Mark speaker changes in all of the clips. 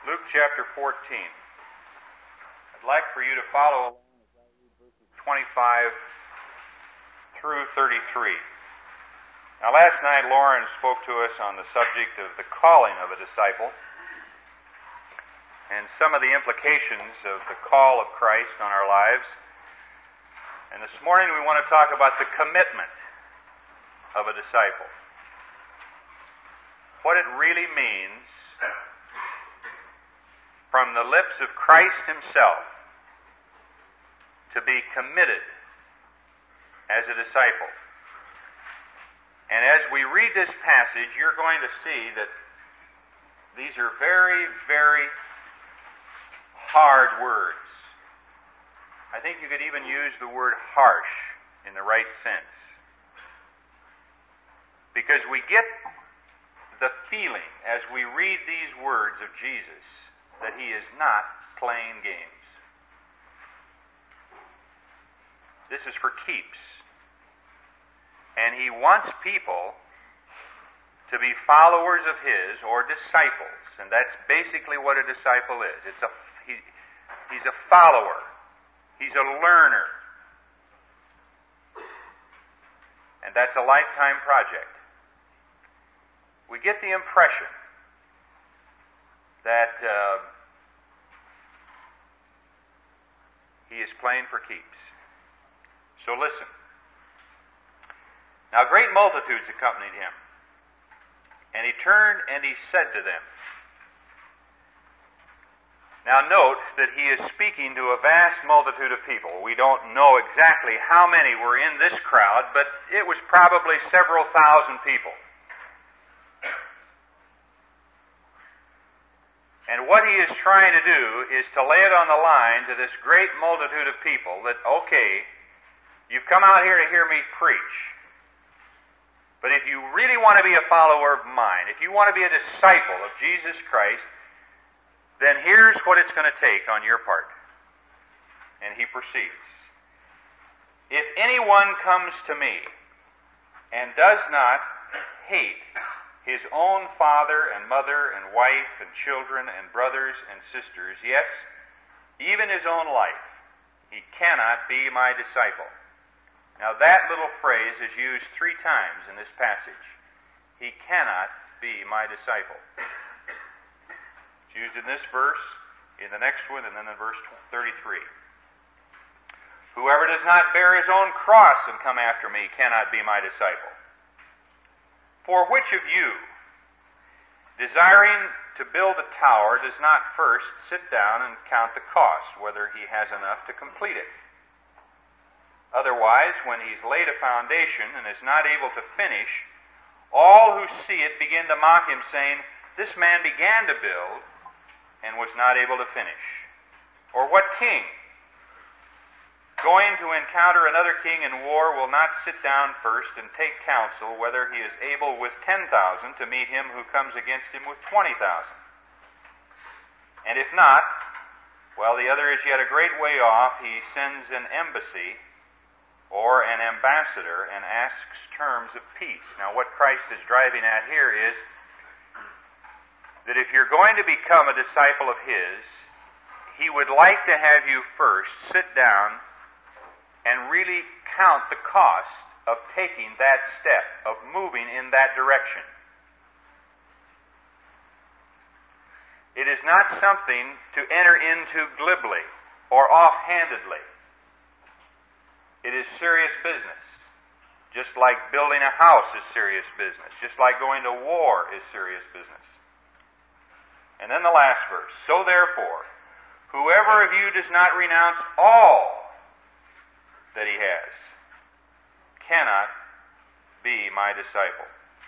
Speaker 1: Luke chapter 14. I'd like for you to follow along as I read verses 25 through 33. Now, last night Lauren spoke to us on the subject of the calling of a disciple and some of the implications of the call of Christ on our lives. And this morning we want to talk about the commitment of a disciple. What it really means from the lips of Christ himself to be committed as a disciple. And as we read this passage, you're going to see that these are very, very hard words. I think you could even use the word harsh in the right sense. Because we get the feeling as we read these words of Jesus that he is not playing games. This is for keeps. And he wants people to be followers of his or disciples. And that's basically what a disciple is. He's a follower. He's a learner. And that's a lifetime project. We get the impression that he is playing for keeps. So listen. Now great multitudes accompanied him. And he turned and he said to them. Now note that he is speaking to a vast multitude of people. We don't know exactly how many were in this crowd, but it was probably several thousand people. And what he is trying to do is to lay it on the line to this great multitude of people that, okay, you've come out here to hear me preach. But if you really want to be a follower of mine, if you want to be a disciple of Jesus Christ, then here's what it's going to take on your part. And he proceeds. If anyone comes to me and does not hate his own father and mother and wife and children and brothers and sisters, yes, even his own life, he cannot be my disciple. Now that little phrase is used 3 times in this passage. He cannot be my disciple. It's used in this verse, in the next one, and then in verse 33. Whoever does not bear his own cross and come after me cannot be my disciple. For which of you, desiring to build a tower, does not first sit down and count the cost, whether he has enough to complete it? Otherwise, when he's laid a foundation and is not able to finish, all who see it begin to mock him, saying, "This man began to build and was not able to finish." Or what king, going to encounter another king in war, will not sit down first and take counsel whether he is able with 10,000 to meet him who comes against him with 20,000? And if not, while the other is yet a great way off, he sends an embassy or an ambassador and asks terms of peace. Now what Christ is driving at here is that if you're going to become a disciple of his, he would like to have you first sit down and really count the cost of taking that step, of moving in that direction. It is not something to enter into glibly or offhandedly. It is serious business. Just like building a house is serious business. Just like going to war is serious business. And then the last verse. So therefore, whoever of you does not renounce all that he has cannot be my disciple.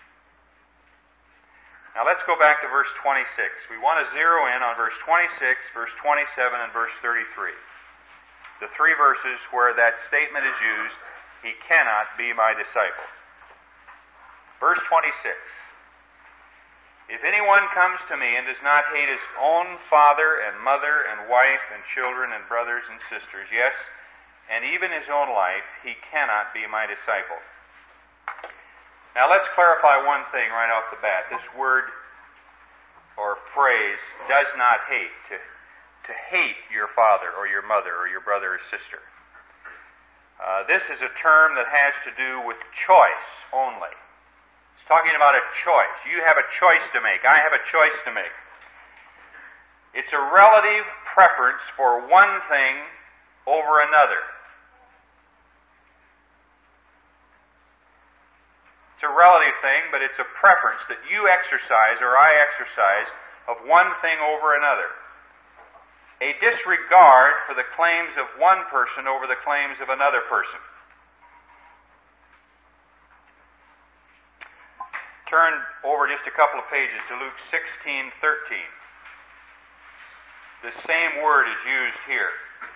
Speaker 1: Now let's go back to verse 26. We want to zero in on verse 26, verse 27, and verse 33. The 3 verses where that statement is used, he cannot be my disciple. Verse 26. If anyone comes to me and does not hate his own father and mother and wife and children and brothers and sisters, yes, and even his own life, he cannot be my disciple. Now let's clarify one thing right off the bat. This word or phrase, does not hate, to hate your father or your mother or your brother or sister. This is a term that has to do with choice only. It's talking about a choice. You have a choice to make. I have a choice to make. It's a relative preference for one thing over another. It's a relative thing, but it's a preference that you exercise or I exercise of one thing over another. A disregard for the claims of one person over the claims of another person. Turn over just a couple of pages to Luke 16:13. The same word is used here.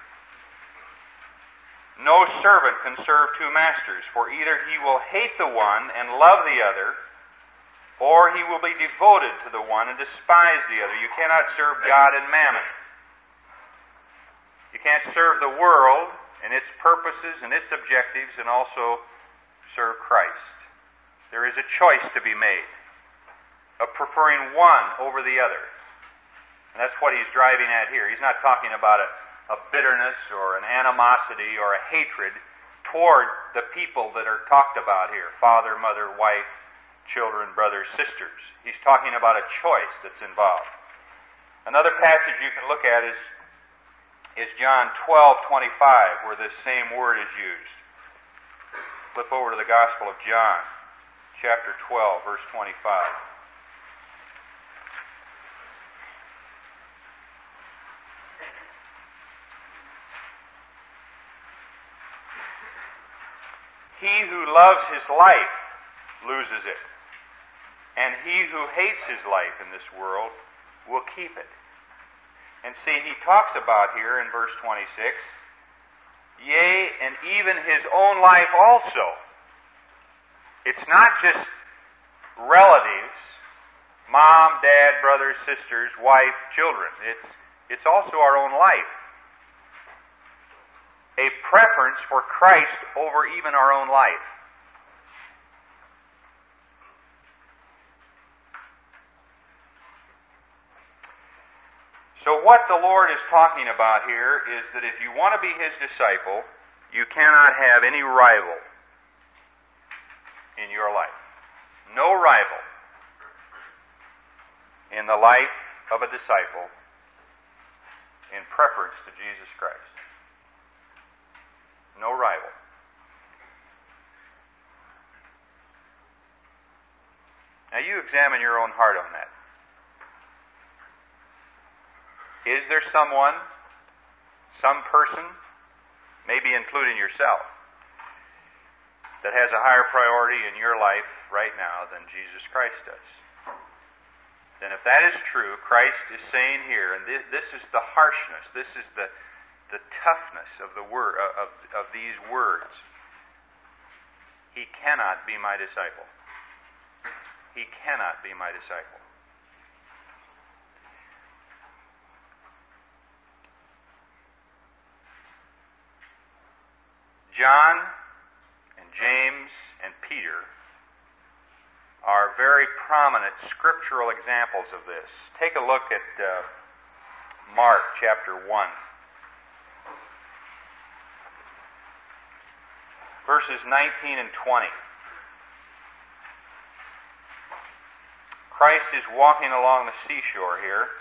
Speaker 1: No servant can serve two masters, for either he will hate the one and love the other, or he will be devoted to the one and despise the other. You cannot serve God and mammon. You can't serve the world and its purposes and its objectives and also serve Christ. There is a choice to be made of preferring one over the other. And that's what he's driving at here. He's not talking about a bitterness or an animosity or a hatred toward the people that are talked about here. Father, mother, wife, children, brothers, sisters. He's talking about a choice that's involved. Another passage you can look at is John 12:25, where this same word is used. Flip over to the Gospel of John, chapter 12, verse 25. He who loves his life loses it, and he who hates his life in this world will keep it. And see, he talks about here in verse 26, yea, and even his own life also. It's not just relatives, mom, dad, brothers, sisters, wife, children. It's also our own life. A preference for Christ over even our own life. So what the Lord is talking about here is that if you want to be His disciple, you cannot have any rival in your life. No rival in the life of a disciple in preference to Jesus Christ. No rival. Now you examine your own heart on that. Is there someone, some person, maybe including yourself, that has a higher priority in your life right now than Jesus Christ does? Then if that is true, Christ is saying here, and this is the harshness, this is the toughness of the word of these words. He cannot be my disciple. He cannot be my disciple. John and James and Peter are very prominent scriptural examples of this. Take a look at Mark chapter 1. Verses 19 and 20. Christ is walking along the seashore here.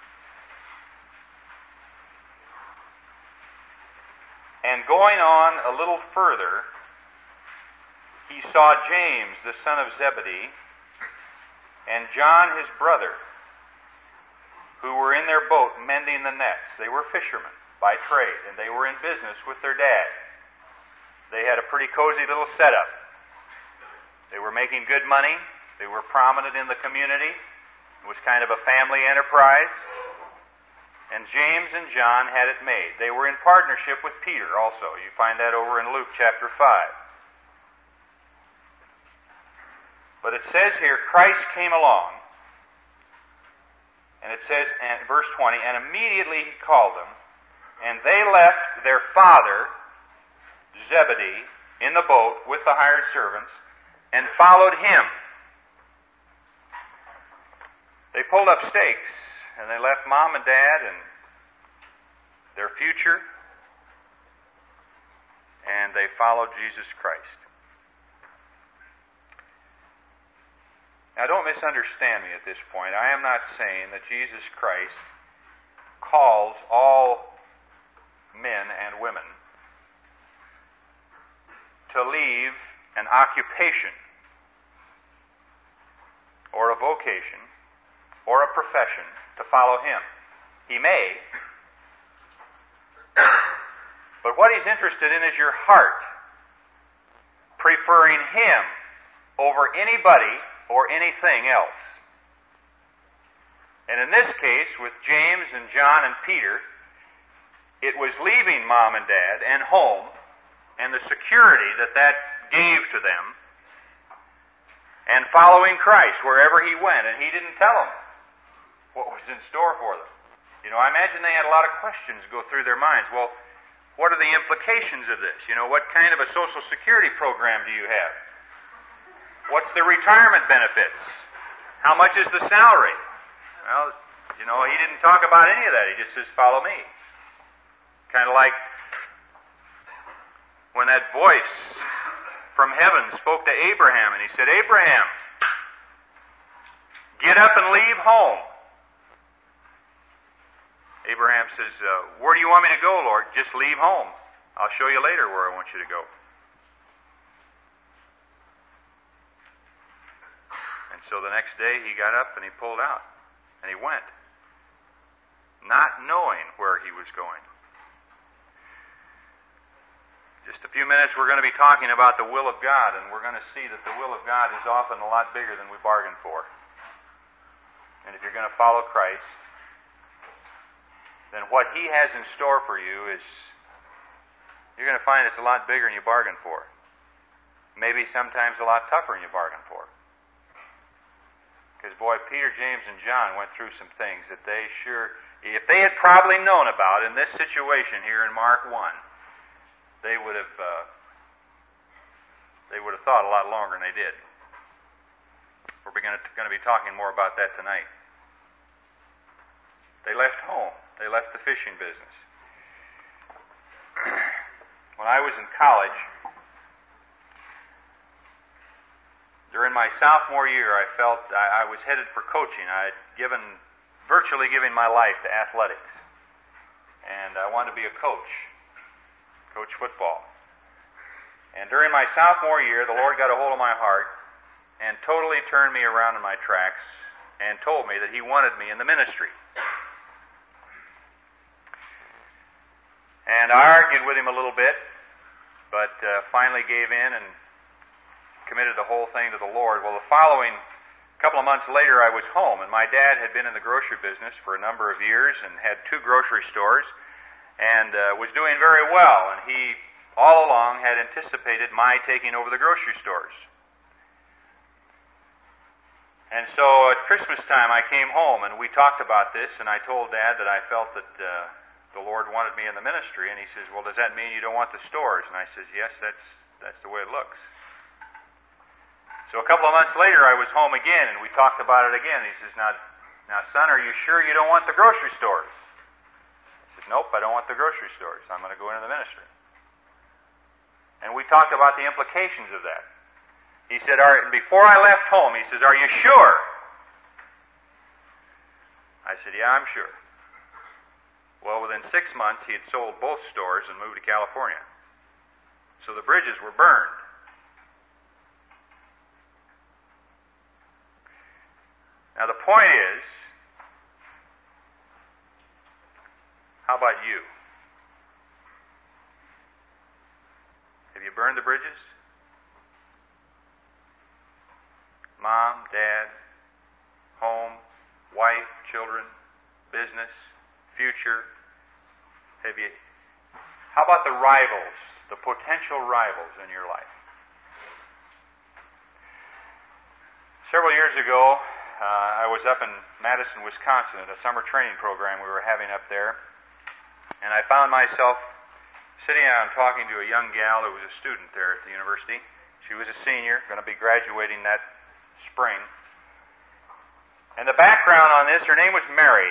Speaker 1: And going on a little further, he saw James, the son of Zebedee, and John, his brother, who were in their boat mending the nets. They were fishermen by trade, and they were in business with their dad. They had a pretty cozy little setup. They were making good money. They were prominent in the community. It was kind of a family enterprise. And James and John had it made. They were in partnership with Peter also. You find that over in Luke chapter 5. But it says here, Christ came along, and it says in verse 20, and immediately he called them, and they left their father, Zebedee, in the boat with the hired servants, and followed him. They pulled up stakes, and they left Mom and Dad and their future, and they followed Jesus Christ. Now, don't misunderstand me at this point. I am not saying that Jesus Christ calls all men and women to leave an occupation or a vocation or a profession to follow Him. He may, but what He's interested in is your heart, preferring Him over anybody or anything else. And in this case, with James and John and Peter, it was leaving Mom and Dad and home and the security that that gave to them and following Christ wherever He went. And He didn't tell them what was in store for them. You know, I imagine they had a lot of questions go through their minds. Well, what are the implications of this? You know, what kind of a Social Security program do you have? What's the retirement benefits? How much is the salary? Well, you know, He didn't talk about any of that. He just says, follow me. Kind of like when that voice from heaven spoke to Abraham, and He said, Abraham, get up and leave home. Abraham says, where do you want me to go, Lord? Just leave home. I'll show you later where I want you to go. And so the next day he got up and he pulled out. And he went, not knowing where he was going. Just a few minutes we're going to be talking about the will of God, and we're going to see that the will of God is often a lot bigger than we bargained for. And if you're going to follow Christ, then what He has in store for you is, you're going to find it's a lot bigger than you bargained for. Maybe sometimes a lot tougher than you bargained for. Because, boy, Peter, James, and John went through some things that they sure, if they had probably known about in this situation here in Mark 1, they would have thought a lot longer than they did. We're going to be talking more about that tonight. They left home. They left the fishing business. When I was in college, during my sophomore year, I felt I was headed for coaching. I had virtually given my life to athletics. And I wanted to be a coach football. And during my sophomore year, the Lord got a hold of my heart and totally turned me around in my tracks and told me that He wanted me in the ministry. And I argued with Him a little bit, but finally gave in and committed the whole thing to the Lord. Well, the following couple of months later, I was home, and my dad had been in the grocery business for a number of years and had 2 grocery stores and was doing very well. And he, all along, had anticipated my taking over the grocery stores. And so at Christmas time, I came home, and we talked about this, and I told Dad that I felt that the Lord wanted me in the ministry. And he says, well, does that mean you don't want the stores? And I says, yes, that's the way it looks. So a couple of months later, I was home again, and we talked about it again. He says, now, son, are you sure you don't want the grocery stores? I said, nope, I don't want the grocery stores. I'm going to go into the ministry. And we talked about the implications of that. He said, before I left home, he says, are you sure? I said, yeah, I'm sure. Well, within 6 months, he had sold both stores and moved to California. So the bridges were burned. Now, the point is, how about you? Have you burned the bridges? Mom, Dad, home, wife, children, business, future. How about the rivals, the potential rivals in your life? Several years ago, I was up in Madison, Wisconsin at a summer training program we were having up there, and I found myself sitting down talking to a young gal who was a student there at the university. She was a senior, going to be graduating that spring. And the background on this, her name was Mary.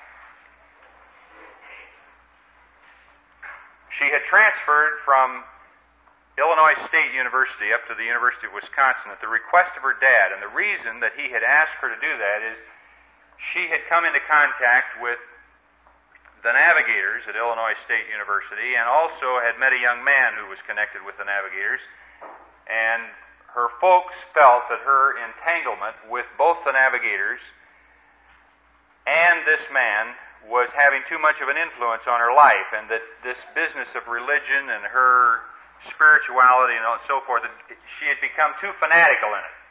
Speaker 1: She had transferred from Illinois State University up to the University of Wisconsin at the request of her dad. And the reason that he had asked her to do that is she had come into contact with the Navigators at Illinois State University and also had met a young man who was connected with the Navigators. And her folks felt that her entanglement with both the Navigators and this man was having too much of an influence on her life, and that this business of religion and her spirituality and so forth, she had become too fanatical in it.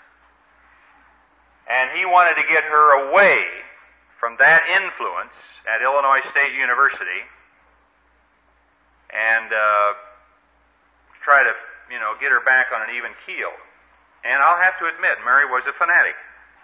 Speaker 1: And he wanted to get her away from that influence at Illinois State University and try to, get her back on an even keel. And I'll have to admit, Mary was a fanatic.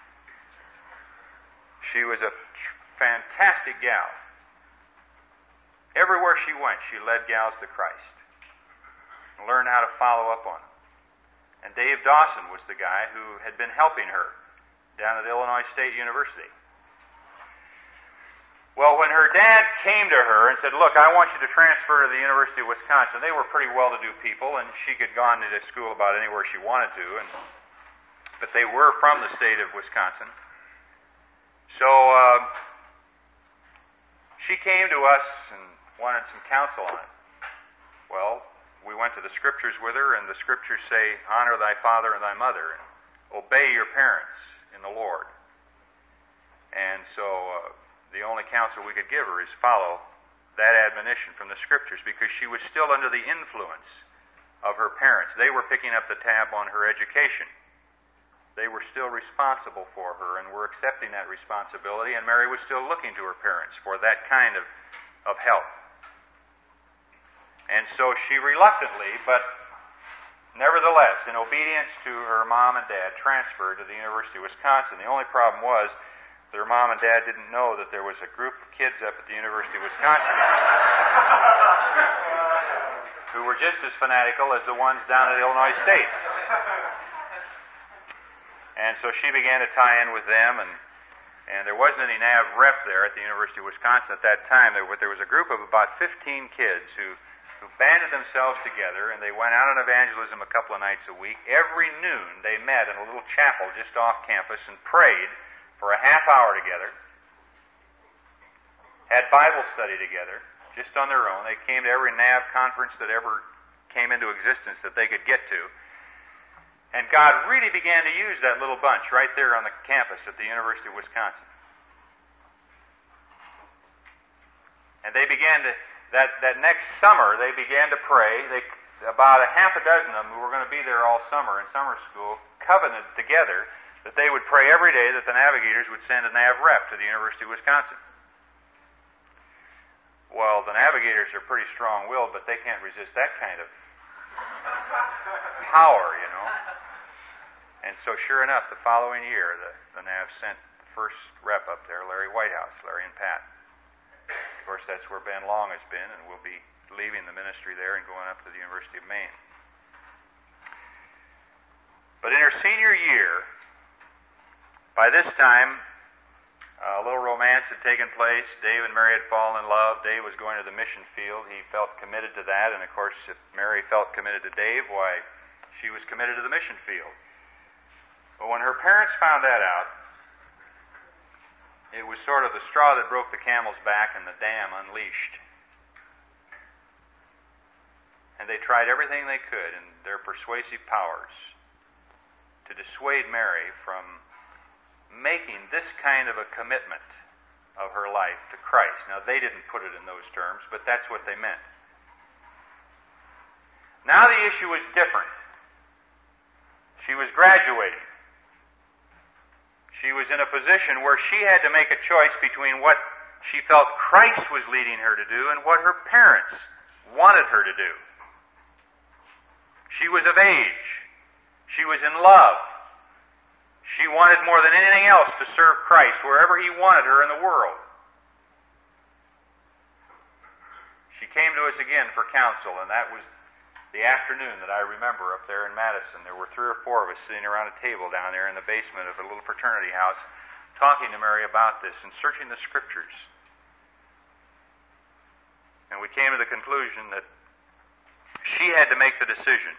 Speaker 1: She was a fantastic gal. Everywhere she went, she led gals to Christ. Learn how to follow up on it. And Dave Dawson was the guy who had been helping her down at Illinois State University. Well, when her dad came to her and said, "Look, I want you to transfer to the University of Wisconsin," they were pretty well-to-do people, and she could go on to school about anywhere she wanted to, but they were from the state of Wisconsin. So she came to us and wanted some counsel on it. Well, we went to the Scriptures with her, and the Scriptures say, "Honor thy father and thy mother, and obey your parents in the Lord." And so the only counsel we could give her is follow that admonition from the Scriptures, because she was still under the influence of her parents. They were picking up the tab on her education. They were still responsible for her and were accepting that responsibility, and Mary was still looking to her parents for that kind of help. And so she reluctantly, but nevertheless, in obedience to her mom and dad, transferred to the University of Wisconsin. The only problem was that her mom and dad didn't know that there was a group of kids up at the University of Wisconsin who were just as fanatical as the ones down at Illinois State. And so she began to tie in with them, and there wasn't any NAV rep there at the University of Wisconsin at that time. There was a group of about 15 kids who banded themselves together, and they went out on evangelism a couple of nights a week. Every noon they met in a little chapel just off campus and prayed for a half hour together, had Bible study together, just on their own. They came to every NAV conference that ever came into existence that they could get to. And God really began to use that little bunch right there on the campus at the University of Wisconsin. And they began to, that next summer, they began to pray. About a half a dozen of them who were going to be there all summer in summer school covenanted together that they would pray every day that the Navigators would send a NAV rep to the University of Wisconsin. Well, the Navigators are pretty strong-willed, but they can't resist that kind of power, And so sure enough, the following year, the NAV sent the first rep up there, Larry Whitehouse, Larry and Pat. Of course, that's where Ben Long has been, and will be leaving the ministry there and going up to the University of Maine. But in her senior year, by this time, a little romance had taken place. Dave and Mary had fallen in love. Dave was going to the mission field. He felt committed to that, and of course, if Mary felt committed to Dave, why, she was committed to the mission field. But when her parents found that out, it was sort of the straw that broke the camel's back and the dam unleashed. And they tried everything they could in their persuasive powers to dissuade Mary from making this kind of a commitment of her life to Christ. Now, they didn't put it in those terms, but that's what they meant. Now the issue was different. She was graduating. She was in a position where she had to make a choice between what she felt Christ was leading her to do and what her parents wanted her to do. She was of age. She was in love. She wanted more than anything else to serve Christ wherever He wanted her in the world. She came to us again for counsel, and that was the afternoon that I remember up there in Madison. There were 3 or 4 of us sitting around a table down there in the basement of a little fraternity house talking to Mary about this and searching the Scriptures. And we came to the conclusion that she had to make the decision.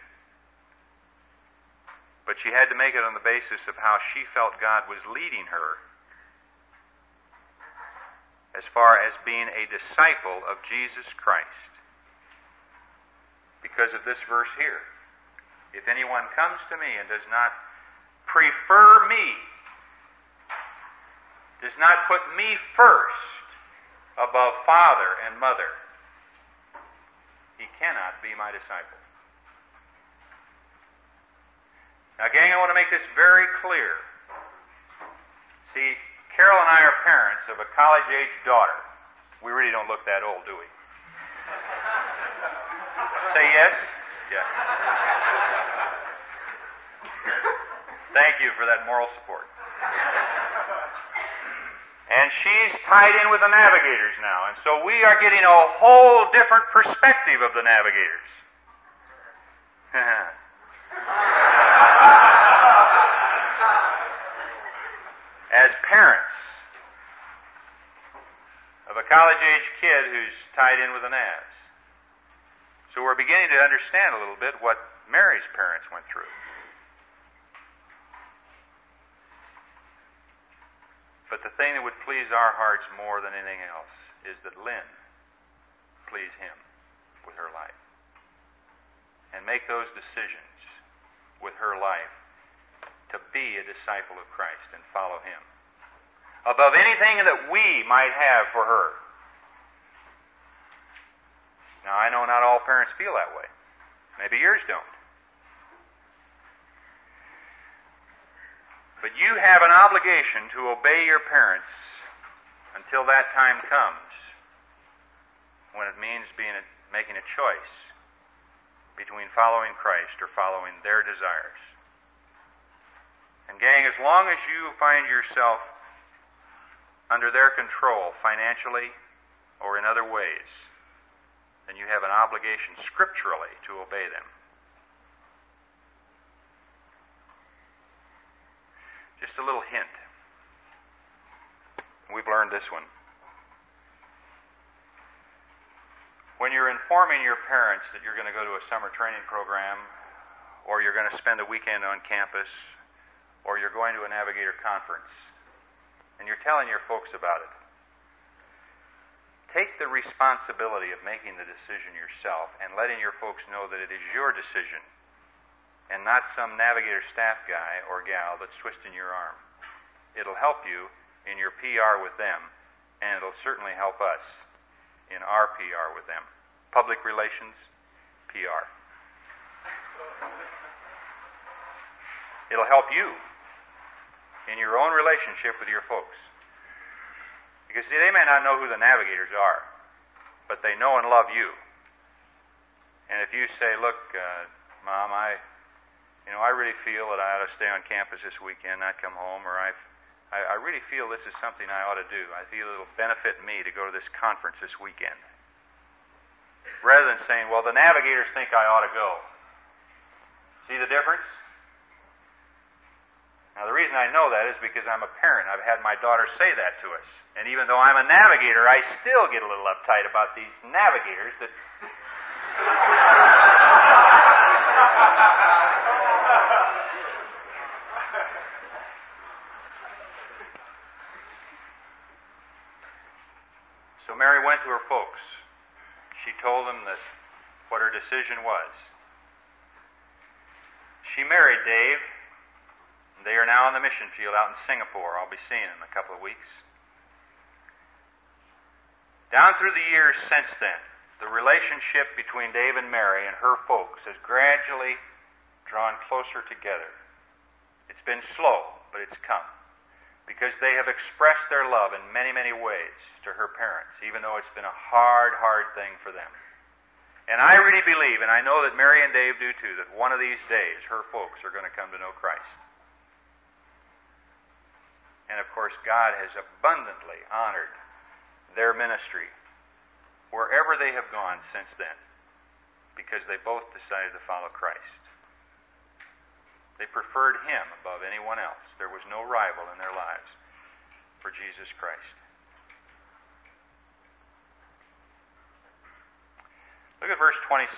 Speaker 1: But she had to make it on the basis of how she felt God was leading her as far as being a disciple of Jesus Christ. Because of this verse here. If anyone comes to me and does not prefer me, does not put me first above father and mother, he cannot be my disciple. Now, gang, I want to make this very clear. See, Carol and I are parents of a college-age daughter. We really don't look that old, do we? Say yes? Yeah. Thank you for that moral support. And she's tied in with the Navigators now, and so we are getting a whole different perspective of the Navigators. As parents of a college-age kid who's tied in with the Navs. So we're beginning to understand a little bit what Mary's parents went through. But the thing that would please our hearts more than anything else is that Lynn please Him with her life. And make those decisions with her life to be a disciple of Christ and follow Him. Above anything that we might have for her. Now, I know not all parents feel that way. Maybe yours don't. But you have an obligation to obey your parents until that time comes, when it means making a choice between following Christ or following their desires. And gang, as long as you find yourself under their control financially or in other ways, then you have an obligation scripturally to obey them. Just a little hint. We've learned this one. When you're informing your parents that you're going to go to a summer training program, or you're going to spend a weekend on campus, or you're going to a Navigator conference, and you're telling your folks about it, take the responsibility of making the decision yourself and letting your folks know that it is your decision and not some Navigator staff guy or gal that's twisting your arm. It'll help you in your PR with them, and it'll certainly help us in our PR with them. Public relations, PR. It'll help you in your own relationship with your folks. Because, see, they may not know who the Navigators are, but they know and love you. And if you say, look, Mom, I really feel that I ought to stay on campus this weekend, not come home, or I really feel this is something I ought to do. I feel it'll benefit me to go to this conference this weekend. Rather than saying, well, the Navigators think I ought to go. See the difference? Now, the reason I know that is because I'm a parent. I've had my daughter say that to us. And even though I'm a Navigator, I still get a little uptight about these Navigators that... So Mary went to her folks. She told them that what her decision was. She married Dave. They are now on the mission field out in Singapore. I'll be seeing them in a couple of weeks. Down through the years since then, the relationship between Dave and Mary and her folks has gradually drawn closer together. It's been slow, but it's come. Because they have expressed their love in many, many ways to her parents, even though it's been a hard, hard thing for them. And I really believe, and I know that Mary and Dave do too, that one of these days her folks are going to come to know Christ. And of course, God has abundantly honored their ministry wherever they have gone since then, because they both decided to follow Christ. They preferred Him above anyone else. There was no rival in their lives. for Jesus Christ. Look at verse 27.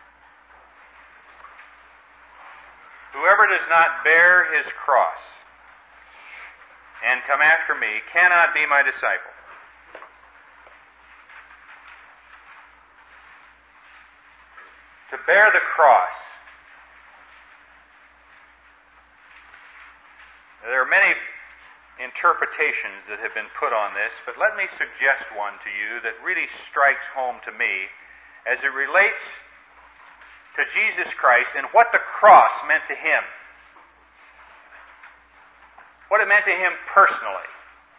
Speaker 1: Whoever does not bear his cross and come after me cannot be my disciple. To bear the cross. There are many interpretations that have been put on this, but let me suggest one to you that really strikes home to me as it relates to Jesus Christ and what the cross meant to Him. What it meant to Him personally.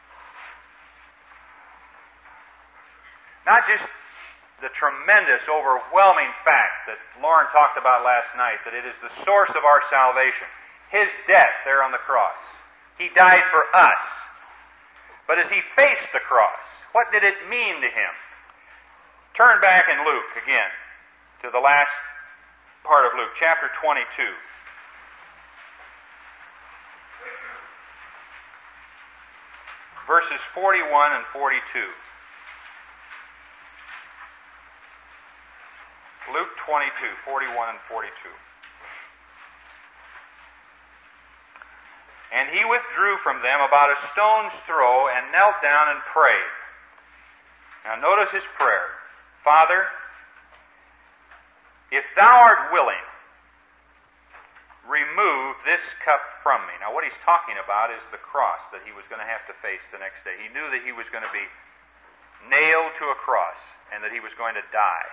Speaker 1: Not just the tremendous, overwhelming fact that Lauren talked about last night, that it is the source of our salvation. His death there on the cross. He died for us. But as He faced the cross, what did it mean to Him? Turn back in Luke again to the last part of Luke, chapter 22. Verses 41 and 42. Luke 22, 41 and 42. And he withdrew from them about a stone's throw and knelt down and prayed. Now notice his prayer. Father, if thou art willing, remove this cup from me. Now what he's talking about is the cross that he was going to have to face the next day. He knew that he was going to be nailed to a cross and that he was going to die.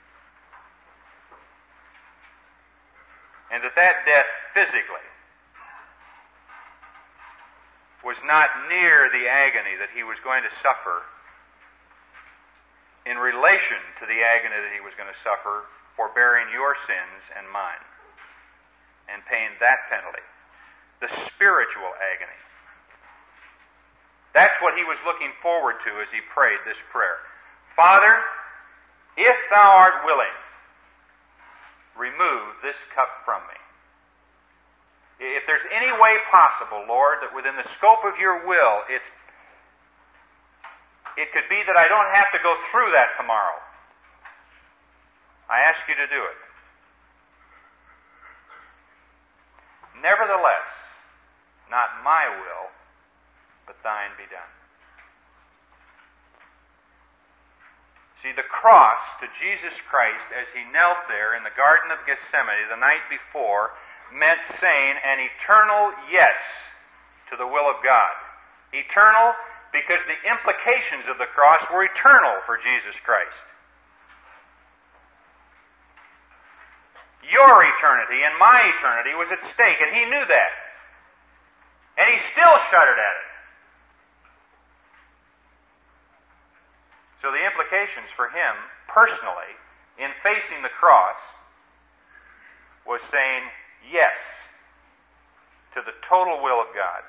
Speaker 1: And that death physically was not near the agony that he was going to suffer in relation to the agony that he was going to suffer for bearing your sins and mine and paying that penalty, the spiritual agony. That's what he was looking forward to as he prayed this prayer. Father, if thou art willing, remove this cup from me. If there's any way possible, Lord, that within the scope of your will, it could be that I don't have to go through that tomorrow, I ask you to do it. Nevertheless, not my will, but thine be done. See, the cross to Jesus Christ as he knelt there in the Garden of Gethsemane the night before meant saying an eternal yes to the will of God. Eternal because the implications of the cross were eternal for Jesus Christ. Your eternity and my eternity was at stake, and he knew that. And he still shuddered at it. So the implications for him, personally, in facing the cross, was saying yes to the total will of God.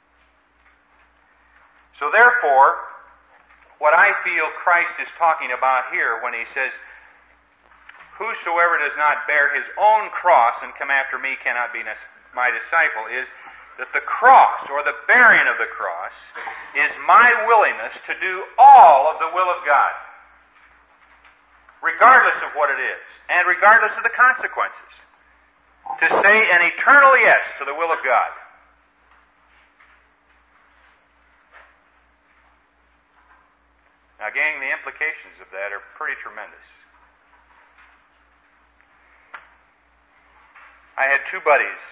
Speaker 1: So therefore, what I feel Christ is talking about here when he says, whosoever does not bear his own cross and come after me cannot be my disciple, is that the cross, or the bearing of the cross, is my willingness to do all of the will of God, regardless of what it is, and regardless of the consequences. To say an eternal yes to the will of God. Now, gang, the implications of that are pretty tremendous. I had two buddies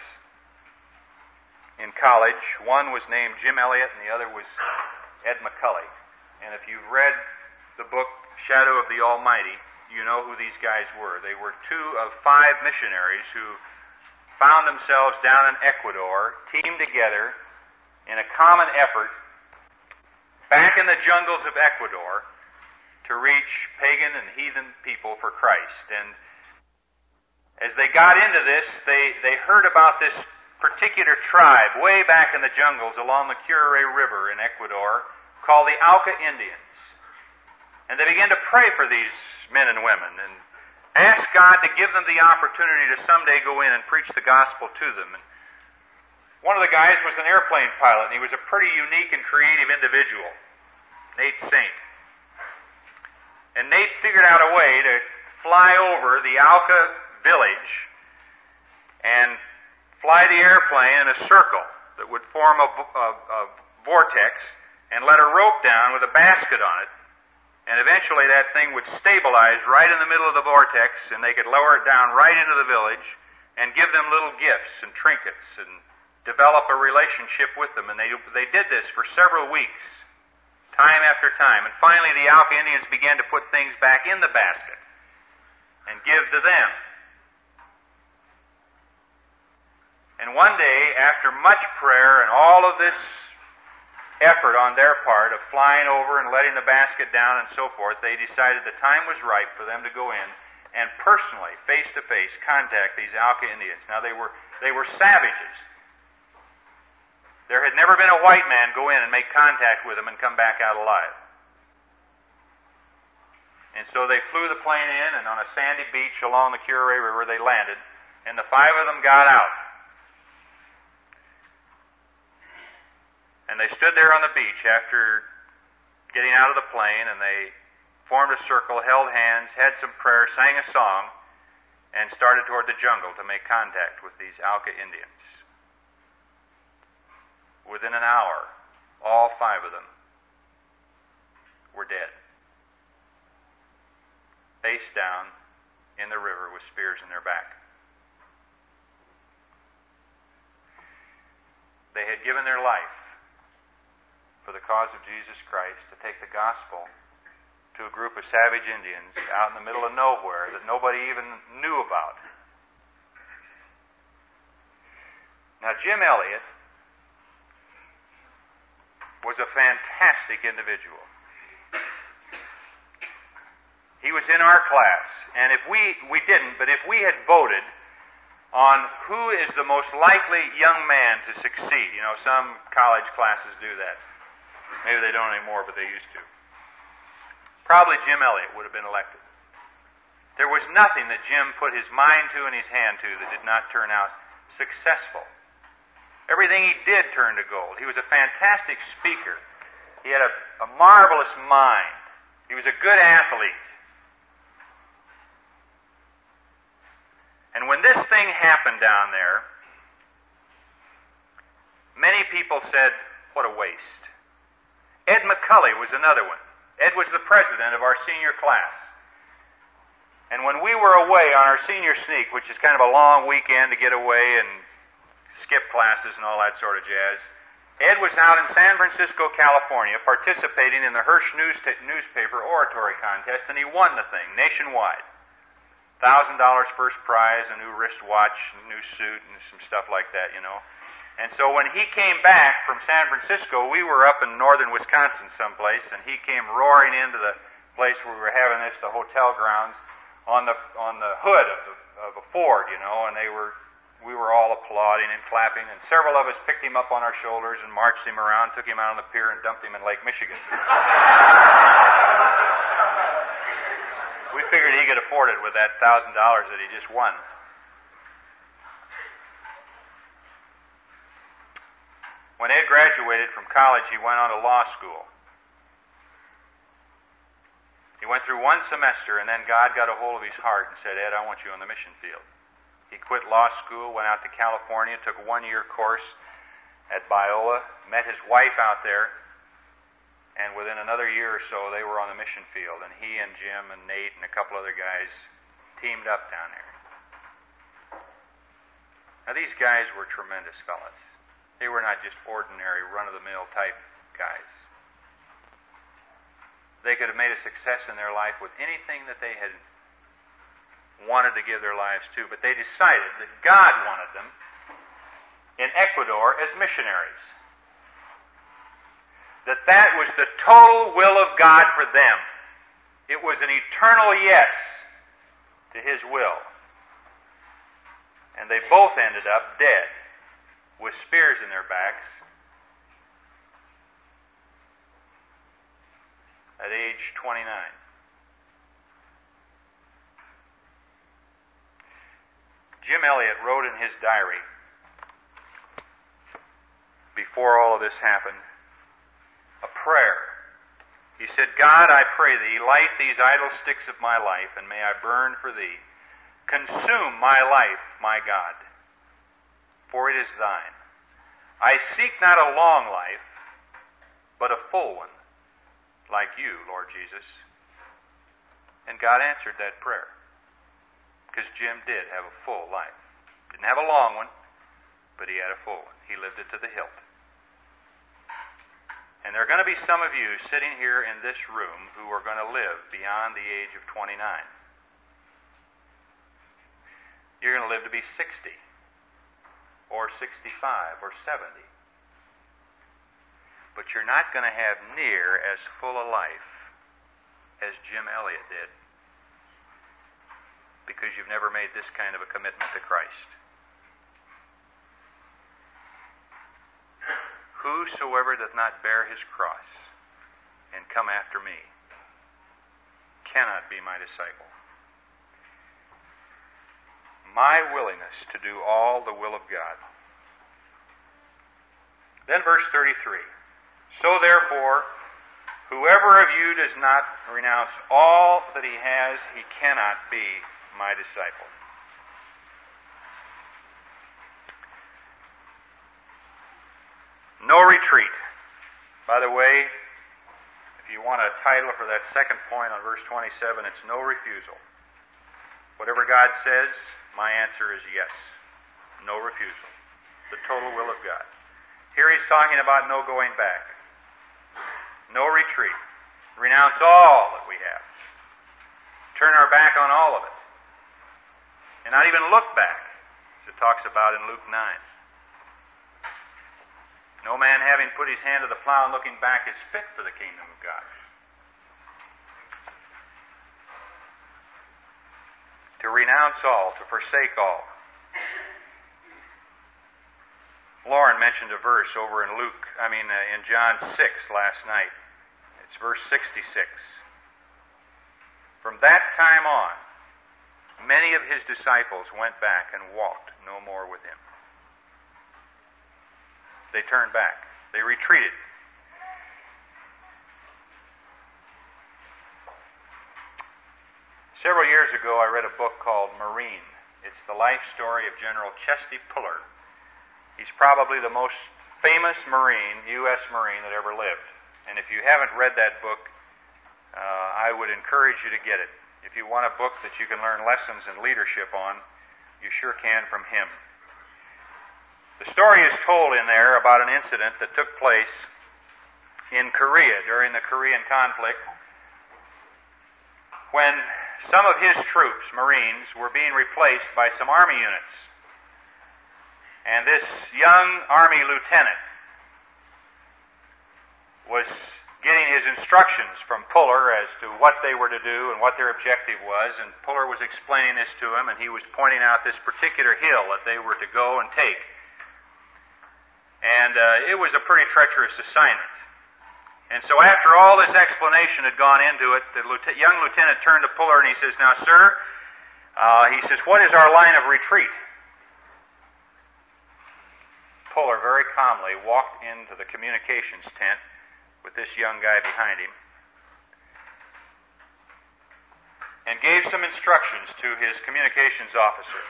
Speaker 1: in college. One was named Jim Elliott and the other was Ed McCulley. And if you've read the book Shadow of the Almighty, you know who these guys were. They were two of 5 missionaries who found themselves down in Ecuador, teamed together in a common effort back in the jungles of Ecuador to reach pagan and heathen people for Christ. And as they got into this, they heard about this particular tribe way back in the jungles along the Curare River in Ecuador called the Auca Indians. And they began to pray for these men and women and ask God to give them the opportunity to someday go in and preach the gospel to them. And One of the guys was an airplane pilot, and he was a pretty unique and creative individual, Nate Saint. And Nate figured out a way to fly over the Auca village and fly the airplane in a circle that would form a vortex and let a rope down with a basket on it. And eventually that thing would stabilize right in the middle of the vortex, and they could lower it down right into the village and give them little gifts and trinkets and develop a relationship with them. And they did this for several weeks, time after time. And finally the Auca Indians began to put things back in the basket and give to them. And one day, after much prayer and all of this effort on their part of flying over and letting the basket down and so forth, they decided the time was right for them to go in and personally, face-to-face, contact these Auca Indians. Now, they were savages. There had never been a white man go in and make contact with them and come back out alive. And so they flew the plane in, and on a sandy beach along the Curaray River they landed, and the 5 of them got out. And they stood there on the beach after getting out of the plane, and they formed a circle, held hands, had some prayer, sang a song, and started toward the jungle to make contact with these Auca Indians. Within an hour, all 5 of them were dead, face down in the river with spears in their back. They had given their life for the cause of Jesus Christ, to take the gospel to a group of savage Indians out in the middle of nowhere that nobody even knew about. Now, Jim Elliot was a fantastic individual. He was in our class, and if we didn't, but if we had voted on who is the most likely young man to succeed, some college classes do that. Maybe they don't anymore, but they used to. Probably Jim Elliot would have been elected. There was nothing that Jim put his mind to and his hand to that did not turn out successful. Everything he did turned to gold. He was a fantastic speaker. He had a marvelous mind. He was a good athlete. And when this thing happened down there, many people said, what a waste. Ed McCulley was another one. Ed was the president of our senior class. And when we were away on our senior sneak, which is kind of a long weekend to get away and skip classes and all that sort of jazz, Ed was out in San Francisco, California, participating in the Hirsch newspaper oratory contest, and he won the thing nationwide. $1,000 first prize, a new wristwatch, a new suit, and some stuff like that, And so when he came back from San Francisco, we were up in northern Wisconsin someplace, and he came roaring into the place where we were having this, the hotel grounds, on the hood of a Ford, and we were all applauding and clapping, and several of us picked him up on our shoulders and marched him around, took him out on the pier, and dumped him in Lake Michigan. We figured he could afford it with that $1,000 that he just won. When Ed graduated from college, he went on to law school. He went through one semester, and then God got a hold of his heart and said, Ed, I want you on the mission field. He quit law school, went out to California, took a 1-year course at Biola, met his wife out there, and within another year or so, they were on the mission field, and he and Jim and Nate and a couple other guys teamed up down there. Now, these guys were tremendous fellas. They were not just ordinary, run-of-the-mill type guys. They could have made a success in their life with anything that they had wanted to give their lives to, but they decided that God wanted them in Ecuador as missionaries. That was the total will of God for them. It was an eternal yes to His will. And they both ended up dead with spears in their backs at age 29. Jim Elliot wrote in his diary before all of this happened, a prayer. He said, God, I pray Thee, light these idle sticks of my life, and may I burn for Thee. Consume my life, my God, for it is Thine. I seek not a long life, but a full one, like You, Lord Jesus. And God answered that prayer, because Jim did have a full life. Didn't have a long one, but he had a full one. He lived it to the hilt. And there are going to be some of you sitting here in this room who are going to live beyond the age of 29. You're going to live to be 60, or 65, or 70. But you're not going to have near as full a life as Jim Elliot did, because you've never made this kind of a commitment to Christ. Whosoever doth not bear his cross and come after me cannot be my disciple. My willingness to do all the will of God. Then verse 33. So therefore, whoever of you does not renounce all that he has, he cannot be my disciple. No retreat. By the way, if you want a title for that second point on verse 27, it's no refusal. Whatever God says, my answer is yes. No refusal. The total will of God. Here he's talking about no going back. No retreat. Renounce all that we have. Turn our back on all of it. And not even look back, as it talks about in Luke 9. No man having put his hand to the plow and looking back is fit for the kingdom of God. To renounce all, to forsake all. Lauren mentioned a verse over in in John 6 last night. It's verse 66. From that time on, many of his disciples went back and walked no more with him. They turned back. They retreated. Several years ago, I read a book called Marine. It's the life story of General Chesty Puller. He's probably the most famous Marine, U.S. Marine, that ever lived. And if you haven't read that book, I would encourage you to get it. If you want a book that you can learn lessons in leadership on, you sure can from him. The story is told in there about an incident that took place in Korea during the Korean conflict, when some of his troops, Marines, were being replaced by some Army units. And this young Army lieutenant was getting his instructions from Puller as to what they were to do and what their objective was, and Puller was explaining this to him, and he was pointing out this particular hill that they were to go and take. And it was a pretty treacherous assignment. And so after all this explanation had gone into it, the young lieutenant turned to Puller and he says, "Now, sir," he says, "what is our line of retreat?" Puller very calmly walked into the communications tent with this young guy behind him and gave some instructions to his communications officer.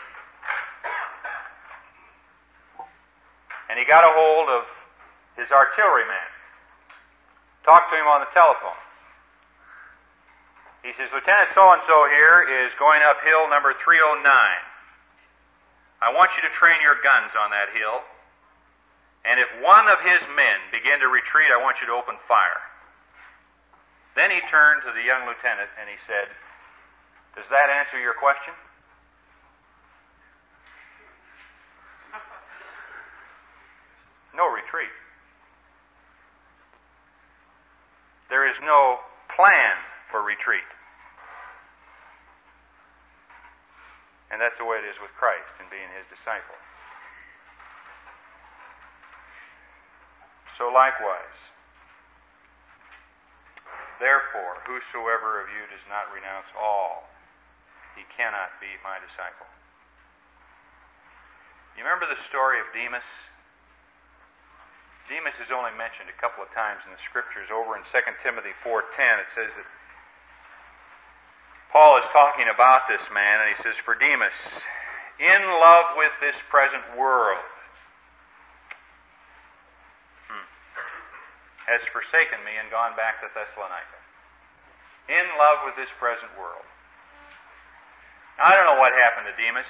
Speaker 1: And he got a hold of his artilleryman. Talked to him on the telephone. He says, "Lieutenant so-and-so here is going up hill number 309. I want you to train your guns on that hill. And if one of his men begin to retreat, I want you to open fire." Then he turned to the young lieutenant and he said, "Does that answer your question?" No retreat. There is no plan for retreat. And that's the way it is with Christ in being his disciple. So likewise, therefore, whosoever of you does not renounce all, he cannot be my disciple. You remember the story of Demas? Demas is only mentioned a couple of times in the Scriptures. Over in 2 Timothy 4:10, it says that Paul is talking about this man, and he says, "For Demas, in love with this present world, has forsaken me and gone back to Thessalonica." In love with this present world. Now, I don't know what happened to Demas.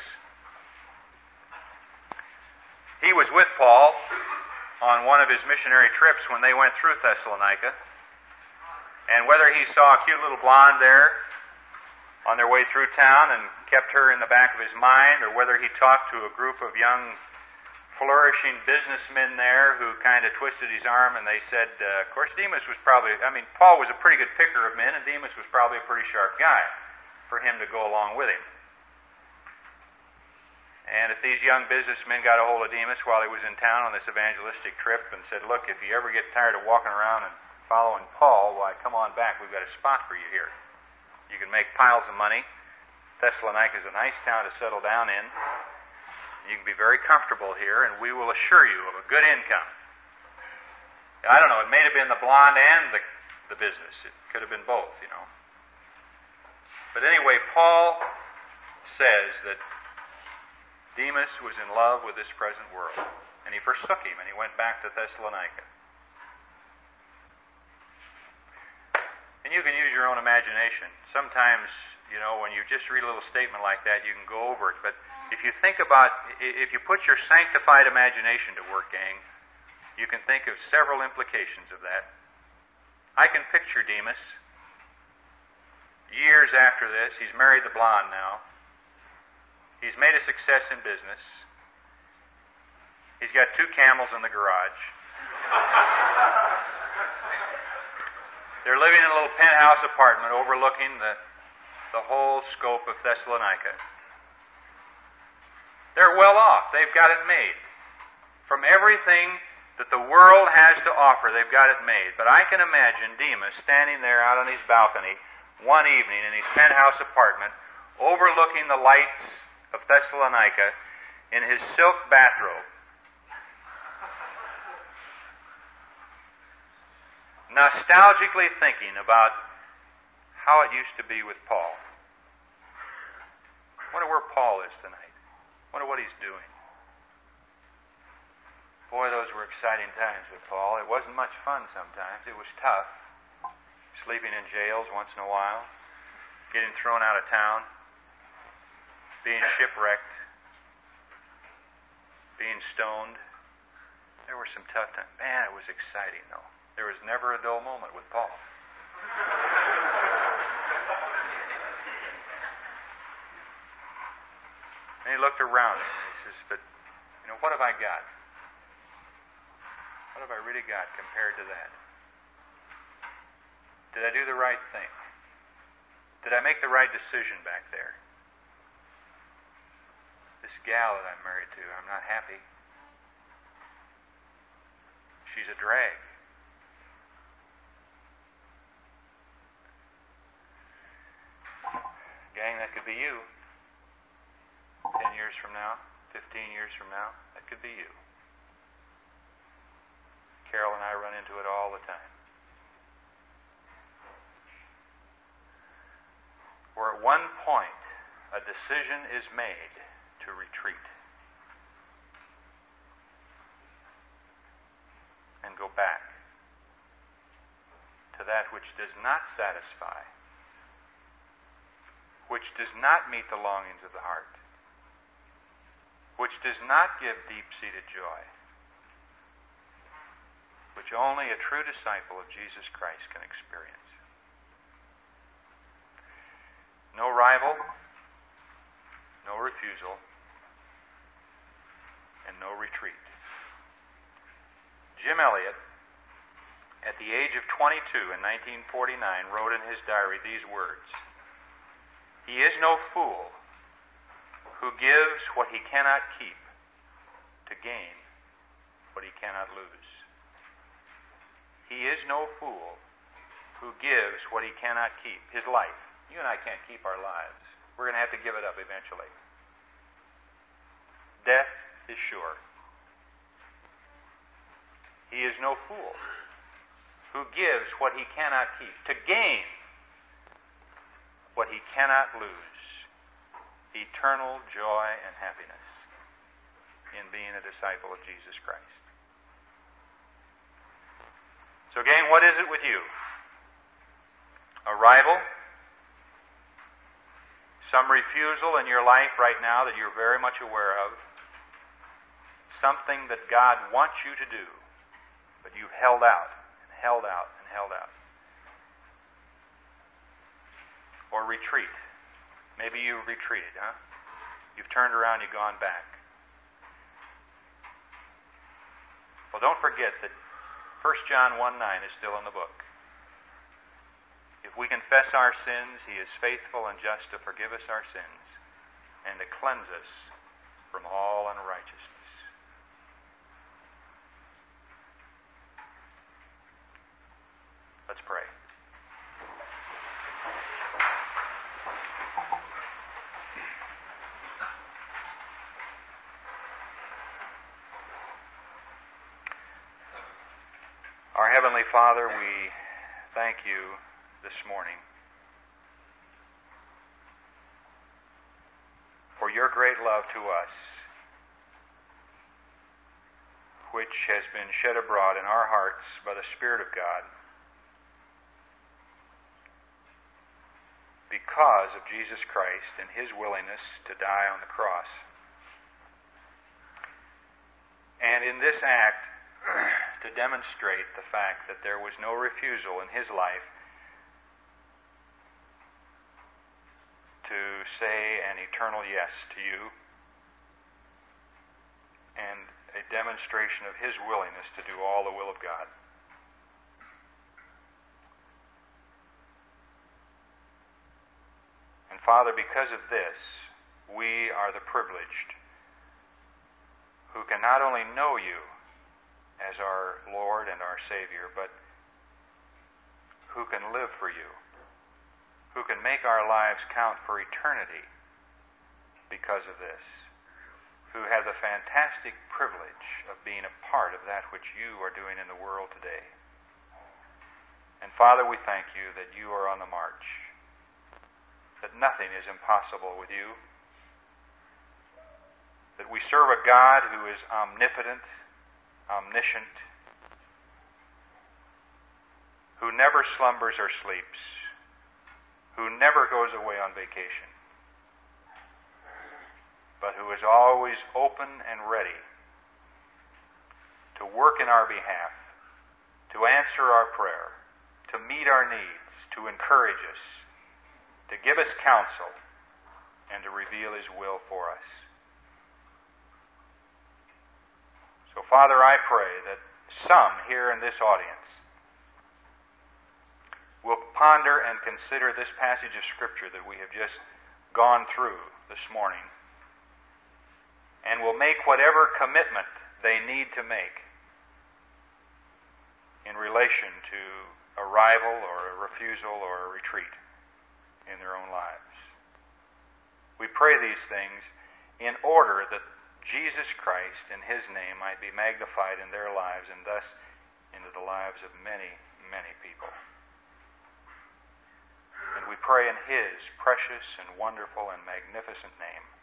Speaker 1: He was with Paul on one of his missionary trips when they went through Thessalonica. And whether he saw a cute little blonde there on their way through town and kept her in the back of his mind, or whether he talked to a group of young, flourishing businessmen there who kind of twisted his arm, and they said, of course, Demas was probably, Paul was a pretty good picker of men, and Demas was probably a pretty sharp guy for him to go along with him. And if these young businessmen got a hold of Demas while he was in town on this evangelistic trip and said, "Look, if you ever get tired of walking around and following Paul, why, come on back. We've got a spot for you here. You can make piles of money. Thessalonica is a nice town to settle down in. You can be very comfortable here, and we will assure you of a good income." I don't know. It may have been the blonde and the business. It could have been both, you know. But anyway, Paul says that Demas was in love with this present world, and he forsook him, and he went back to Thessalonica. And you can use your own imagination. Sometimes, you know, when you just read a little statement like that, you can go over it. But if you think about, if you put your sanctified imagination to work, gang, you can think of several implications of that. I can picture Demas years after this. He's married the blonde now. He's made a success in business. He's got 2 camels in the garage. They're living in a little penthouse apartment overlooking the whole scope of Thessalonica. They're well off. They've got it made. From everything that the world has to offer, they've got it made. But I can imagine Demas standing there out on his balcony one evening in his penthouse apartment overlooking the lights of Thessalonica in his silk bathrobe, nostalgically thinking about how it used to be with Paul. Wonder where Paul is tonight. Wonder what he's doing. Boy, those were exciting times with Paul. It wasn't much fun sometimes. It was tough. Sleeping in jails once in a while, getting thrown out of town, being shipwrecked, being stoned. There were some tough times. Man, it was exciting, though. There was never a dull moment with Paul. And he looked around him and he says, "But, you know, what have I got? What have I really got compared to that? Did I do the right thing? Did I make the right decision back there? This gal that I'm married to, I'm not happy. She's a drag. Gang, that could be you. 10 years from now, 15 years from now, that could be you. Carol and I run into it all the time. Where at one point a decision is made to retreat and go back to that which does not satisfy, which does not meet the longings of the heart, which does not give deep-seated joy, which only a true disciple of Jesus Christ can experience. No rival, no refusal, and no retreat. Jim Elliot, at the age of 22 in 1949, wrote in his diary these words: "He is no fool who gives what he cannot keep to gain what he cannot lose." He is no fool who gives what he cannot keep. His life. You and I can't keep our lives. We're going to have to give it up eventually. Death is sure. He is no fool who gives what he cannot keep to gain what he cannot lose, eternal joy and happiness in being a disciple of Jesus Christ. So again, what is it with you? A rival? Some refusal in your life right now that you're very much aware of? Something that God wants you to do, but you've held out and held out and held out. Or retreat. Maybe you retreated, huh? You've turned around, you've gone back. Well, don't forget that 1 John 1:9 is still in the book. If we confess our sins, He is faithful and just to forgive us our sins and to cleanse us from all unrighteousness. Let's pray. Our Heavenly Father, we thank You this morning for Your great love to us, which has been shed abroad in our hearts by the Spirit of God because of Jesus Christ and His willingness to die on the cross. And in this act, to demonstrate the fact that there was no refusal in His life to say an eternal yes to You, and a demonstration of His willingness to do all the will of God. And Father, because of this, we are the privileged who can not only know You as our Lord and our Savior, but who can live for You, who can make our lives count for eternity because of this, who have the fantastic privilege of being a part of that which You are doing in the world today. And Father, we thank You that You are on the march, that nothing is impossible with You, that we serve a God who is omnipotent, omniscient, who never slumbers or sleeps, who never goes away on vacation, but who is always open and ready to work in our behalf, to answer our prayer, to meet our needs, to encourage us, to give us counsel, and to reveal His will for us. So, Father, I pray that some here in this audience will ponder and consider this passage of Scripture that we have just gone through this morning, and will make whatever commitment they need to make in relation to a rival or a refusal or a retreat in their own lives. We pray these things in order that Jesus Christ and His name might be magnified in their lives and thus into the lives of many, many people. And we pray in His precious and wonderful and magnificent name.